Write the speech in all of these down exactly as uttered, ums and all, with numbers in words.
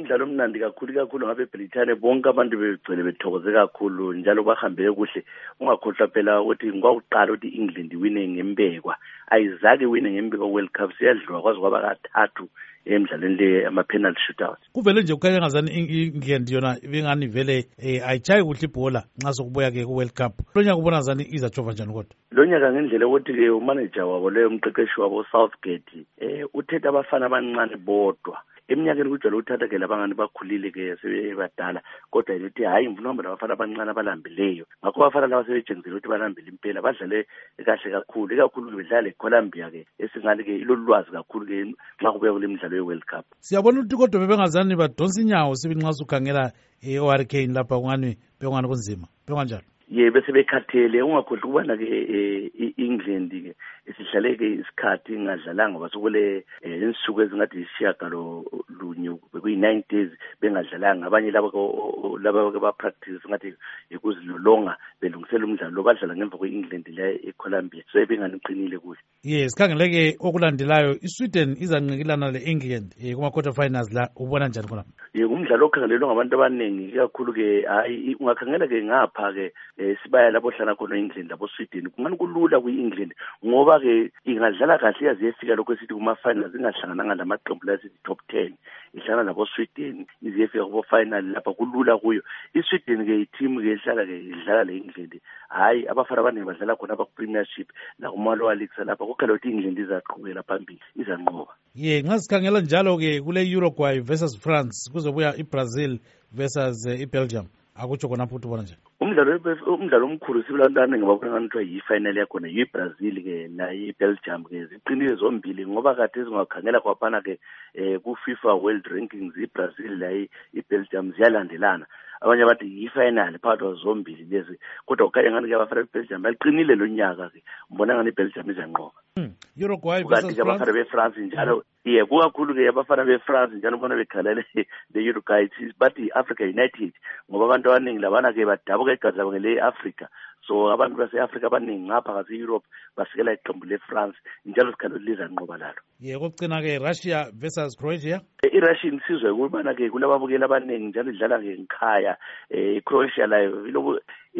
umdlalo omnandi kakhulu kakhulu ngabe Britane bonke abantu begcwele bethokoze kakhulu njalo bahambe kuhle. Ungakhohlwa phela ukuthi ngwakuqala ukuthi England iwine ngembekwa. Ayizake iwine ngembekwa World Cup siyadliwa kwazi kwaba kathathu emidlalweni le ama penalty shootouts. Kuvele nje ukhanya ngazani England yona ibingani vele ayichayi kuhle ibhola nxa sokubuya ke ku World Cup. Lonyaka ubona ngazani izajova njani kodwa? Lonyaka ngendlela ukuthi ke umanager wabo leyo umqeqeshi wabo Southgate eh uthethe abafana abancane bodwa. Eminyakeni kujwayele ukuthatha ke labangani bakhulile ke sebebadala kodwa lithi hayi ngifuna uhamba labafana abancane abalambileyo. Ngakho abafana laba sebetshengizile ukuthi balambile impela badlale kahle kakhulu ikakhulu bedlala eColombia ke esingani ke ilolwazi kakhulu ke nxa kubuya kule midlalo ye-World Cup. Siyabona ukuthi kodwa bebengazani badonsa inyawo sibili nxa ukhangela e-Hurricane lapha kungani bekungani kunzima bekanjalo. Ye bese bekhathele ungakhohlwa ukubana ke eEngland ke isihlale ke isikhathi ingadlalanga basukule insuku ezingathi isishiyagalo lunye bekuyi nine days bengadlalanga abanye labo laba ke ba practice ngathi ukuzilolonga belungisela umdlalo badlala ngemva kweEngland la eColombia so benganiqinile kuhle. Yes sikhangeleke okulandelayo iSweden izanqikilana leEngland kuma quarter finals la ubona njani khona? Ye umdlalo okhangelelwe ngabantu abaningi kakhulu ke hayi ungakhangela ke ngapha ke sibaya lapho hlala khona eEngland labo Sweden kungani kulula kweEngland ngoba ke ingadlala kahle yazi yefika lokho sithi kuma finals ingahlangananga lamaqembu la sithi top ten ihlala labo Sweden iziyefika ku final lapha kulula kuyo iSweden ke i-team ke ihlala ke idlala leEngland hayi abafana abaningi badlala khona ba Premiership la kuma lower leagues lapha kokhala ukuthi iEngland izaqhubela phambili izanqoba. Ye ngasikhangela njalo ke kule Uruguay versus France kuzobuya iBrazil versus iBelgium akutsho khona futhi ubona nje umdlalo umdlalo omkhulu sibilantana ngibabona ngani yi final yakho yi Brazil ke na yi Belgium ke ziqinile zombili ngoba kade singakhangela kwaphana ke ku FIFA World Rankings i Brazil la i Belgium ziyalandelana abanye bathi yi final phakathi zombili lezi kodwa ukhanya ngani ke abafana beBelgium baqinile lo nyaka ke mbona ngani iBelgium izanqoba. Uruguay versus France abafana beFrance njalo ye kukakhulu ke abafana beFrance njalo bona bekhalele le Uruguay bathi Africa United ngoba abantu abaningi labana ke badabuka igazi labo ngele Africa so abantu base-Africa abaningi ngapha ngase-Europe basikela iqembu le-France njalo sikhalo lizanqoba lalo. Ye kokugcina ke Russia versus Croatia i-Russia insizwe ukubana ke kulababukeli abaningi njalo idlala ke ngikhaya i-Croatia layo ilobu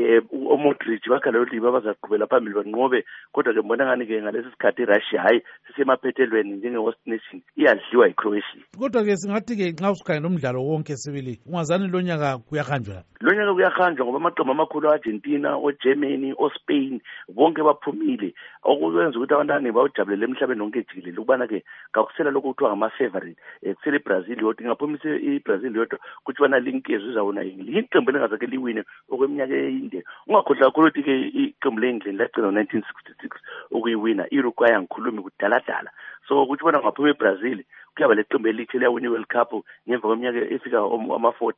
uModric bakhala ukuthi babazaqhubela phambili banqobe kodwa ke mbona ngani ke ngalesi sikhathi iRussia hayi sisemaphethelweni njenge-host nation iyadliwa iCroatia. Kodwa ke singathi ke nxa usikhangela umdlalo wonke sibili ungazani lo nyaka kuyahanjwa lo nyaka kuyahanjwa ngoba amaqembu amakhulu e-Argentina o-Germany o-Spain bonke baphumile okwenza ukuthi abantu abaningi bawujabulele emhlabeni wonke jikelele ukubana ke kakusela lokho kuthiwa ngama-favorite kusele iBrazil yodwa ingaphumisa iBrazil yodwa kuthi bana linkezwe izawona iqembu elingazake liwine okweminyaka eyinde ungakhohlwa kakhulu ukuthi ke iqembu le-England lagcina ngo-nineteen sixty-six ukuyiwina i-Uruguay angikhulumi kudala dala so kuthi bona ngaphuma iBrazil kuyaba leqembu elithi liyawina iWorld Cup ngemva kweminyaka efika ama-forty